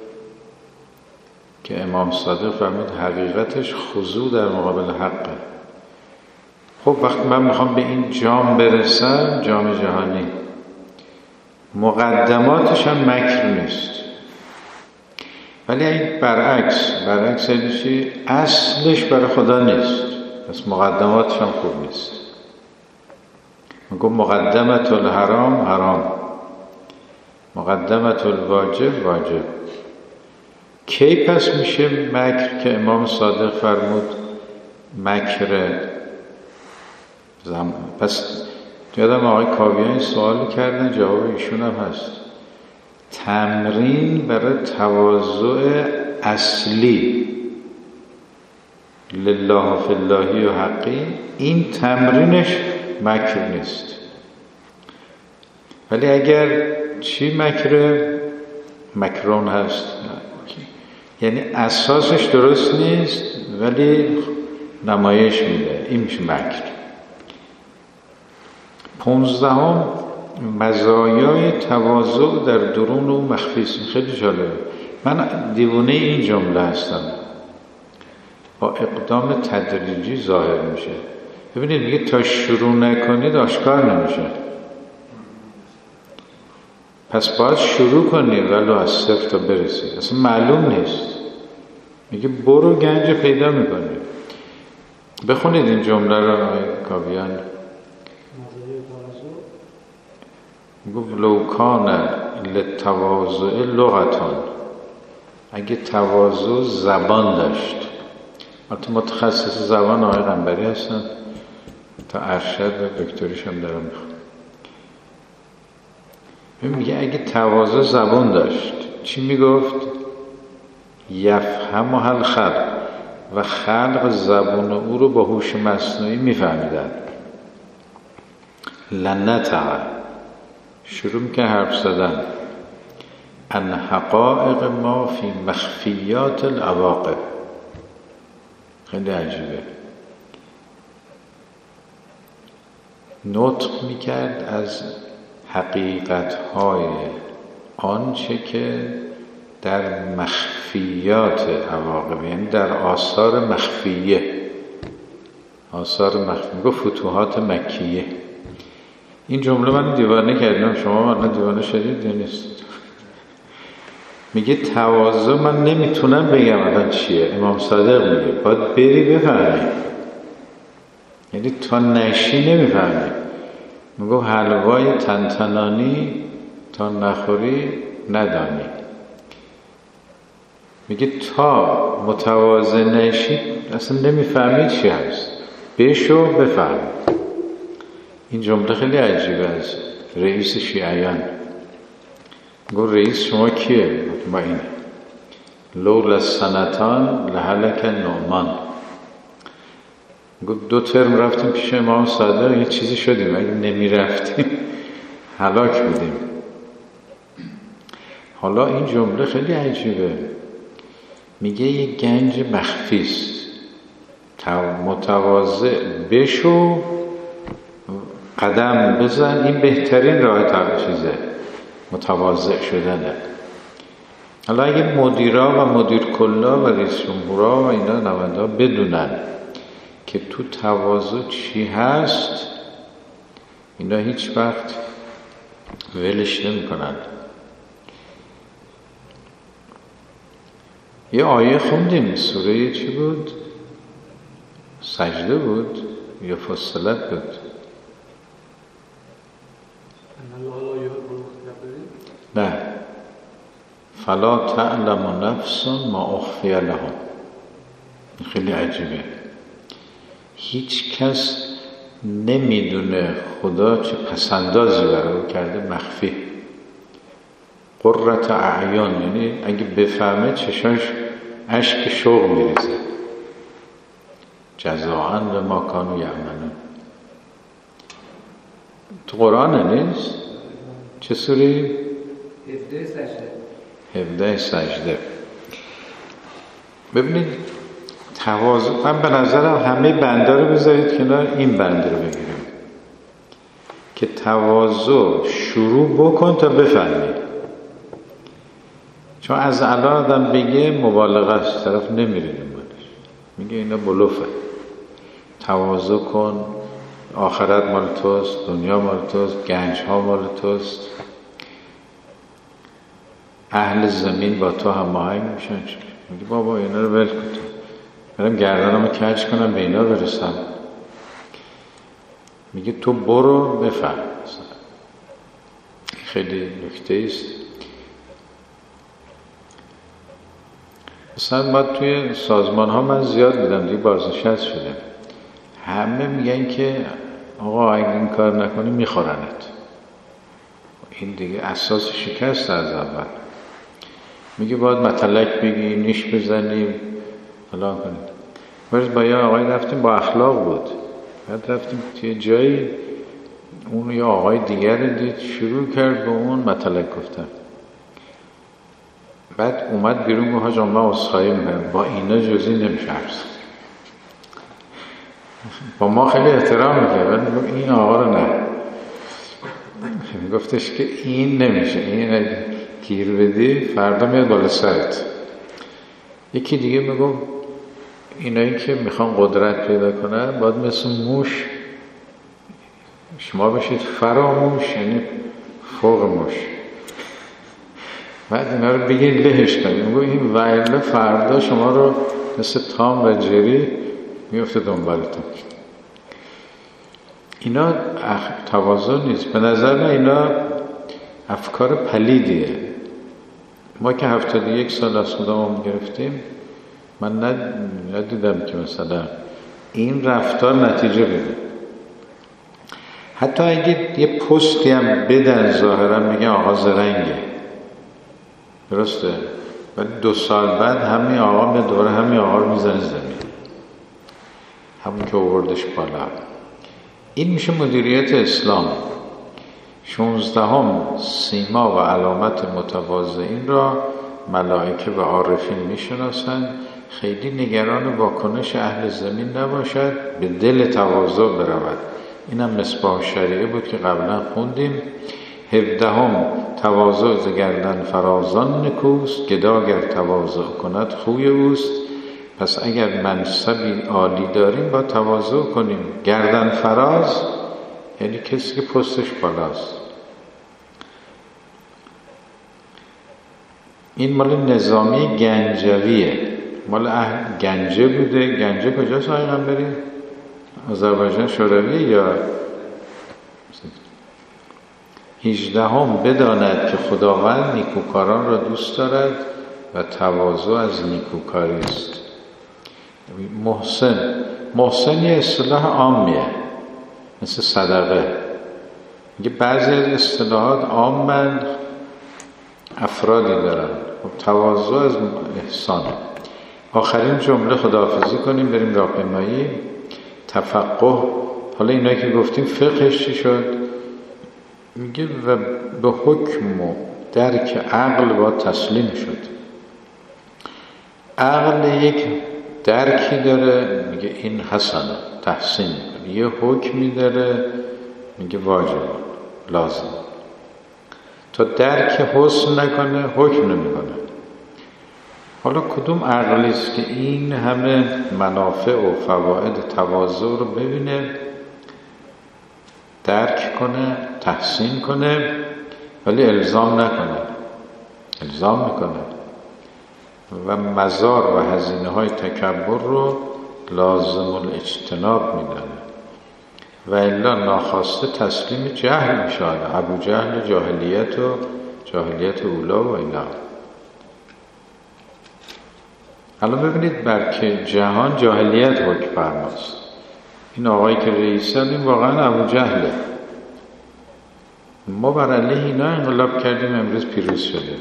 که امام صادق فرمود حقیقتش خضوع در مقابل حقه. خب وقتی من میخوام به این جام برسم، جام جهانی، مقدماتش هم مکر نیست. ولی این برعکس برعکس یعنی اصلش برای خدا نیست، پس مقدماتش هم خوب نیست. میگم مقدمت الحرام حرام، مقدمت الواجب واجب. کی پس میشه مکر که امام صادق فرمود مکر زم... پس یادم آقای کاویانی سوال کردن، جواب ایشون هم هست. تمرین برای تواضع اصلی لله فی اللهی و حقی، این تمرینش مکر نیست. ولی اگر چی مکره؟ مکرون هست، یعنی اساسش درست نیست ولی نمایش میده، این میشه مکر. پونزدهم مزایای تواضع در درون و مخفی است. خیلی جالبه. من دیوانه این جمله هستم. با اقدام تدریجی ظاهر میشه. ببینید میگه تا شروع نکنید آشکار نمیشه. پس باید شروع کنید ولو از صفر تا برسید. اصلا معلوم نیست. میگه برو گنج پیدا میکنید. بخونید این جمله رو آقای کاویان. گفت لو کان للتواضع لغتان، اگه تواضع زبان داشت. البته متخصص زبان آقای قنبری هستن، تا ارشد و دکتریش هم دارم میخوام. میگه اگه تواضع زبان داشت چی میگفت؟ یفهم هل خلق، و خلق زبان او رو با هوش مصنوعی میفهمیدن. لنطق، شروع میکنه حرف زدن ان حقائق ما فی مخفیات العواقب. خیلی عجیبه. نطق میکرد از حقیقتهای آنچه که در مخفیات عواقب، یعنی در آثار مخفیه، آثار مخفی. میگه فتوحات مکیه. این جمله من دیوانه کردم. شما من دیوانه شدید یا نیست؟ میگه تواضع من نمیتونم بگم الان چیه. امام صادق میگه باید بری بفهمی، یعنی تا نشی نمیفهمی. میگه حلوای تنتنانی تا نخوری ندانی. میگه تا متواضع نشی اصلا نمیفهمی چی هست. بشو بفهم. این جمله خیلی عجیبه از رئیس شیعیان. گفت رئیس شما کیه؟ ما اینه. لولا سنتان لهلک نعمان. گفت دو ترم رفتیم پیش امام صادق یه چیزی شدیم، اگه نمی رفتیم هلاک بودیم. حالا این جمله خیلی عجیبه، میگه یه گنج مخفیست، متواضع بشو، قدم بزن، این بهترین راه تا چیزه متواضع شدنه. حالا اگه مدیرا و مدیر کلا و رئیس جمهورا و اینا نماینده بدونن که تو تواضع چی هست، اینا هیچ وقت ولش نمی کنن. یه آیه خوندیم، سوره چی بود؟ سجده بود یا فصلت بود؟ نه، فلا تعلم نفس ما اخفی لهم. خیلی عجیبه، هیچ کس نمیدونه خدا چه پسندازی برای او کرده، مخفی. قرة اعیان، یعنی اگه بفهمه چشاش اشک شوق میریزه. جزاء بما کانوا یعملون. تو قرآن نیست؟ چه سوری؟ هفده سجده. هفده سجده. ببینید تواضع، من به نظرم همه بنده رو بذارید کنار، این بنده رو بگیریم که تواضع شروع بکن تا بفهمی. چون از الان آدم بگه مبالغه است، طرف نمیره دنبالش، میگه اینا بلوفه. تواضع کن، آخرت مال توست، دنیا مال توست، گنج ها مال توست، اهل زمین با تو هماهنگ میشن. میگه بابا اینا رو ول کن، برم گردنمو کج کنم به اینا برسم. میگه تو برو بفهم. خیلی نکته است. مثلا ما توی سازمان ها من زیاد دیدم، دیگه بازنشسته شدم، همه میگن که آقا اگه این کار نکنی میخورنت. این دیگه اساس شکست از اول. میگه باید مطلق بگی، نیش بزنی، فلان کنی. برز با یه آقای رفتیم، با اخلاق بود، بعد رفتیم توی جایی، اون یه آقای دیگر دید شروع کرد به اون مطلق گفتن. بعد اومد بیرون گفت حاج من عذرخواهی میکنم، با اینا جزی نمیشه عرض. با ما خیلی احترام میکنه، ولی این آقا رو نه. گفتش که این نمیشه، این اگه گیر بدی فردا میاد بالا سرت. یکی دیگه میگم اینایی که میخوان قدرت پیدا کنن باید مثل موش شما بشید فراموش، یعنی فوق موش. بعد اینا رو بگید لهش کنید. میگو این ویله فردا شما رو مثل تام و جری میفته دنبالتون. اینا تواضع نیست. به نظر من اینا افکار پلیدیه. ما که هفتاد و یک سال از خودمون گرفتیم، من ندیدم که مثلا این رفتار نتیجه بده. حتی اگه یه پستی هم بدن ظاهرا میگن آقا زرنگه، درسته، ولی دو سال بعد همین آقا به دوره همین آقا رو میزنه زمین، همون که آوردش بالا. این میشه مدیریت اسلام. شانزدهم سیما و علامت متواضعین را ملائکه و عارفین میشناسند. خیلی نگران واکنش اهل زمین نباشد، به دل تواضع برود. اینم مصباح شریعه بود که قبلا خوندیم. هفدهم تواضع ز گردن فرازان نکوست، گداگر تواضع کند خوی اوست. پس اگر منصبی عالی داریم با تواضع کنیم. گردن فراز یعنی کسی که پستش بالاست. این مال نظامی گنجویه، مال اهل گنجه بوده. گنجه کجاست آقای غنبری؟ آذربایجان شوروی یا هجدهم بداند که خداوند نیکوکاران را دوست دارد و تواضع از نیکوکاری است. محسن محسن یه اصطلاح عامیه، مثل صدقه. میگه بعضی از اصطلاحات عامن افرادی دارن. خب تواضع از احسانه. آخرین جمله خداحافظی کنیم بریم راهپیمایی. تفقه، حالا اینایی که گفتیم فقهش چی شد؟ میگه و به حکم و درک عقل با تسلیم شد. عقل یک درکی داره، میگه این حسنه، تحسین میکنه. یه حکمی داره، میگه واجب، لازم. تا درک حسن نکنه حکم نمیکنه. حالا کدوم عقلی است که این همه منافع و فواید تواضع رو ببینه، درک کنه، تحسین کنه، ولی الزام نکنه؟ الزام میکنه و مزار و هزینه های تکبر رو لازم الاجتناب میدانه و الا ناخواسته تسلیم جهل میشه. ابو جهل جاهلیت و جاهلیت اولا و اینا. حالا ببینید بلکه جهان جاهلیت حکم فرماست. این آقایی که رئیسه این واقعا ابو جهله. ما بر علیه اینا انقلاب کردیم، امروز پیروز شده.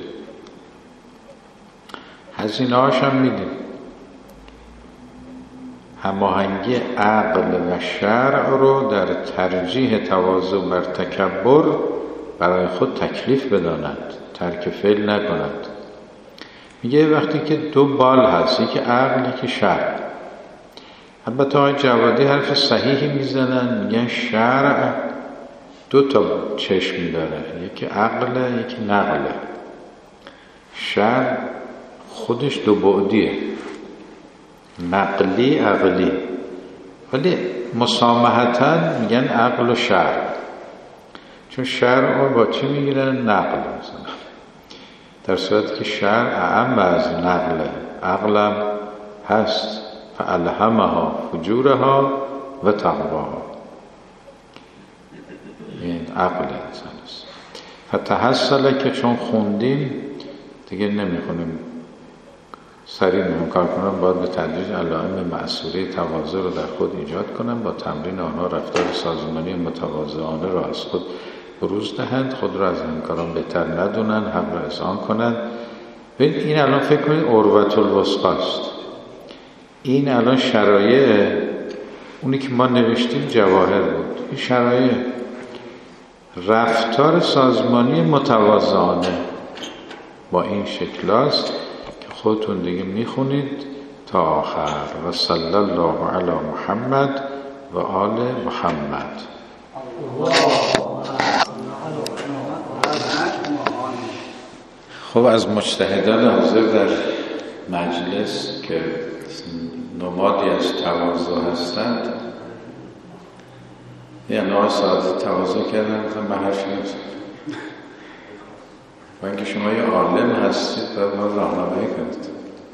هزینه هاش هم میدیم. هماهنگی عقل و شرع رو در ترجیح تواضع بر تکبر برای خود تکلیف بدانند، ترک فعل نکنند. میگه وقتی که دو بال هست، یکی عقل یکی شرع. البته آقای جوادی حرف صحیحی میزنن، میگن شرع دو تا چشم داره، یکی عقله یکی نقله. شرع خودش دو بعدیه، نقلی عقلی، ولی مسامحتاً میگن عقل و شرع، چون شرع رو با چی میگیرن؟ نقل مثلا. در صورتی که شرع اعم از نقله، عقلم هست. فالهمها فجورها و تقواها، این عقل انسان است. فتحصل که چون خوندیم دیگه نمیخونیم، سریع میخونم کار کنم، باید به تدریج علائم معصوره تواضع رو در خود ایجاد کنم. با تمرین آنها رفتار سازمانی متواضعانه را از خود بروز دهند، خود را از همکاران بهتر ندونن، حق را اذعان کنند. ببین این الان فکر کنید عروة الوثقی است. این الان شرایع اونی که ما نوشتیم جواهر بود. این شرایع رفتار سازمانی متواضعانه با این شکل است که خودتون دیگه میخونید تا آخر. و صلی الله علی محمد و آل محمد. خب از مجتهدان حاضر در مجلس که نمادی از تواضع هستند، یعنی آقای سعادت تواضع کردن مثلا من حرفی نمیزنم و اینکه شما یه عالم هستید باید ما راهنمایی کنید.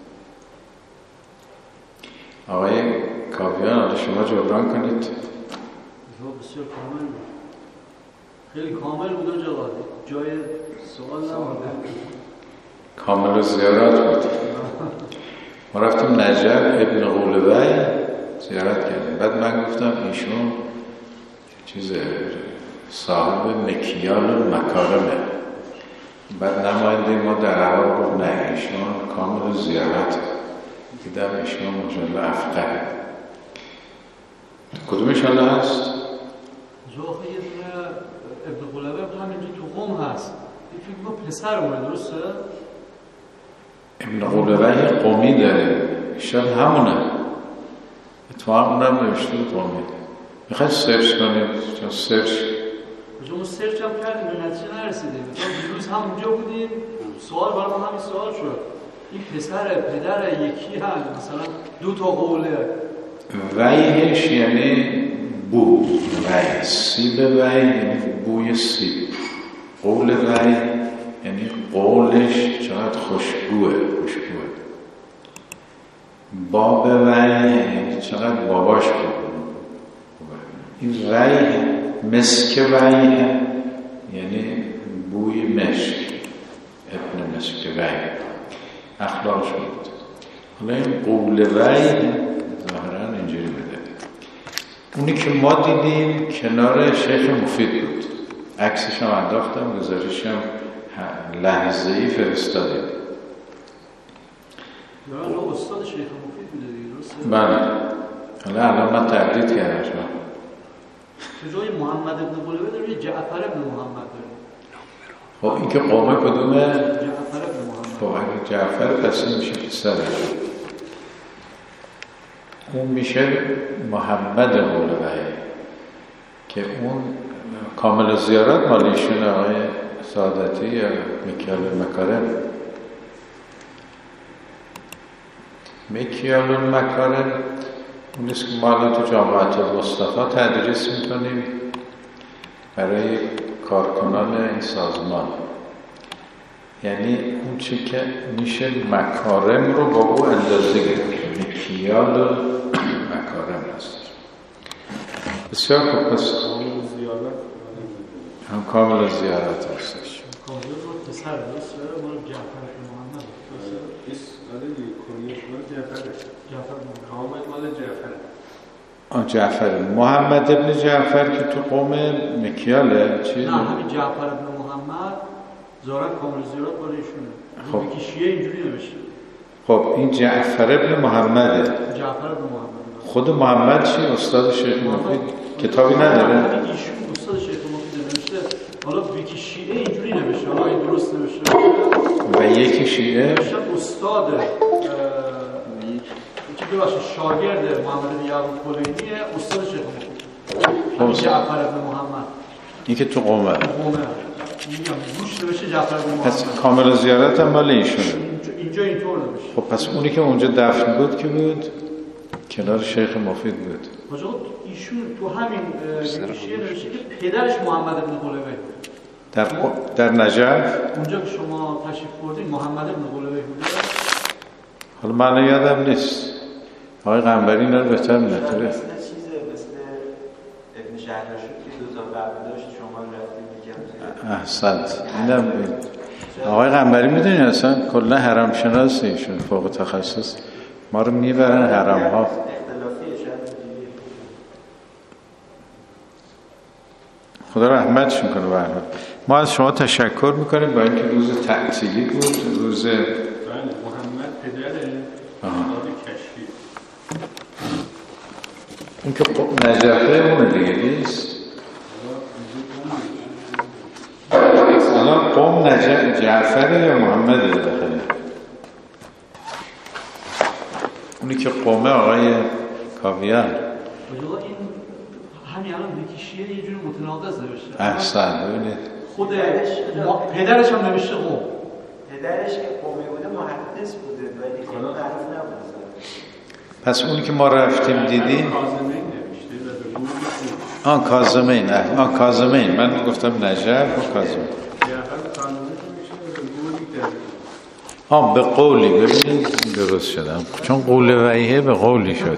آقای کاویان حالا شما جبران کنید. بسیار کامل بود، خیلی کامل بود آقا، جای سوال نمونده، کامل و زیارت بود. ما رفتیم نجف ابن قولوی زیارت کردیم. بعد من گفتم ایشون چیز صاحب مکیال و مکارمه. بعد نماینده ما در عوام گفت نه ایشون کامل و زیارت. دیدم ایشون مجمع افقه. کدومش حالا هست؟ جو آخه یه دونه ابن قولوی بود همینجا تو قم هست، یه فکر با پسر مونه، درسته؟ ابن قولوی قومی داره، شاید همونه. اتفاق اونم نوشته بود قومی. میخواید سرچ کنید؟ چون سرچ اون سرچ هم کردیم به نتیجه نرسیدیم. دیروز همونجا بودیم، سوال برای ما همین سوال شد، این پسر پدر یکی هم مثلا دو تا قوله. ویهش یعنی بو، وی سیب وی یعنی بوی سیب. قول وی یعنی قولش چقدر خوشبوه، خوشبوه. باب وی یعنی چقدر باباش بود. این وی مسک وی یعنی بوی مشک، ابن مسک وی اخلاقش بود. حالا این قول وی ظاهرا اینجوری بده. اونی که ما دیدیم کنار شیخ مفید بود، عکسش هم انداختم، گزارش هم لحظه ای فرستادیم. یا استاد شیخ مفید بوده دیگه، درسته؟ بله. حالا الان من تردید کردم شما تو جای محمد ابن قلبه داریم یه جعفر ابن محمد داریم. خب این که قومه کدومه؟ جعفر ابن محمد. خب اگه جعفر پس این میشه پسرش، اون میشه محمد قلبه که اون کامل زیارت مالیشون آقای سعادتی یا میکیال مکارم. میکیال مکارم اونیست که ما الان تو جامعه المصطفی تدریس میکنیم برای کارکنان این سازمان، یعنی اون چی که میشه مکارم رو با او اندازه گرفت. میکیال مکارم هست. بسیار خوب. پس هم کامل زیارت هستش. کامل رو پسر درست داره مال جعفر محمد. اس آره دیگه کنیش مال جعفره. جعفر کامل مال جعفره. آن جعفر محمد ابن جعفر که تو قوم مکیاله چی؟ نه همین جعفر ابن محمد زارن کامل زیارت مال ایشونه. خب که شیعه اینجوری نوشته. خب این جعفر ابن محمده. جعفر ابن محمد. خود محمد چی؟ استاد شیخ مفید کتابی نداره؟ ایشون استاد شیخ مفید نوشته. حالا یکی شیعه اینجوری نوشته، حالا این درست نوشته و یکی شیعه استاد یکی ببخشید شاگرد محمد بن یعقوب کلینی استاد شیخ مفید جعفر ابن محمد. این که تو قومه قومه میگم روش نوشته جعفر ابن محمد. پس کامل زیارت هم مال ایشونه. اینجا اینطور نوشته. خب پس اونی که اونجا دفن بود که بود؟ کنار شیخ مفید بود. حاجا ایشون تو همین شیعه نوشته که پدرش محمد بن قلبه در در نجف اونجا که شما تشریف بردین محمد بن قلبه بوده. حالا من یادم نیست. آقای قنبری اینا رو بهتر می‌دونه. مثل چیزه مثل ابن شهرشون که دو تا باب داشت شما رفتید میگم. احسنت. اینم آقای قنبری میدونین اصلا کلا حرم شناسه ایشون، فوق تخصص. ما رو میبرن حرم ها. خدا رحمتشون کنه. به ما از شما تشکر میکنیم با اینکه روز تعطیلی بود، روز بله محمد پدر استاد کشفی. اون که نجفه اونه دیگه نیست. الان قوم نجف جعفر یا محمد داخله؟ اونی که قومه آقای کاویان. همین الان یکی شیعه یه جوری متناقض نوشته. احسن. ببینید خود پدرش هم نوشته قوم. پدرش که قومی بوده محدث بوده ولی که معروف نبوده. پس اونی که ما رفتیم دیدیم آن کاظمین. آن کاظمین. من گفتم نجف و کاظمین. آه به قولی. ببینید درست شدم چون قول وحیه به قولی شد.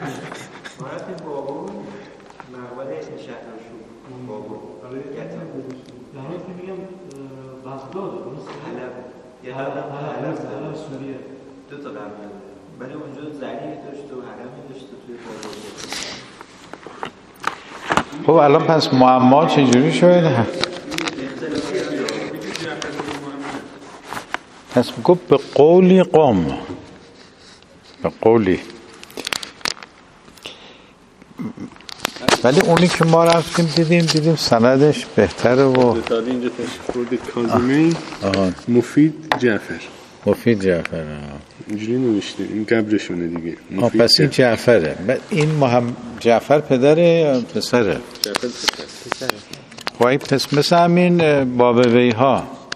دو تا قبل ولی اونجا زنی داشت و حرمی داشت توی بالا. خب الان پس معما چجوری شد؟ پس گفت به قولی قوم، به قولی. ولی اونی که ما رفتیم دیدیم دیدیم سندش بهتره و مثلا اینجا تشکر کاظمی مفید جعفر. مفید جعفر اینجوری نوشته. این قبرشونه دیگه. آه پس این جعفره. این محمد جعفر پدره یا پسره؟ جعفر پسره. خواهی پس مثل همین بابوی ها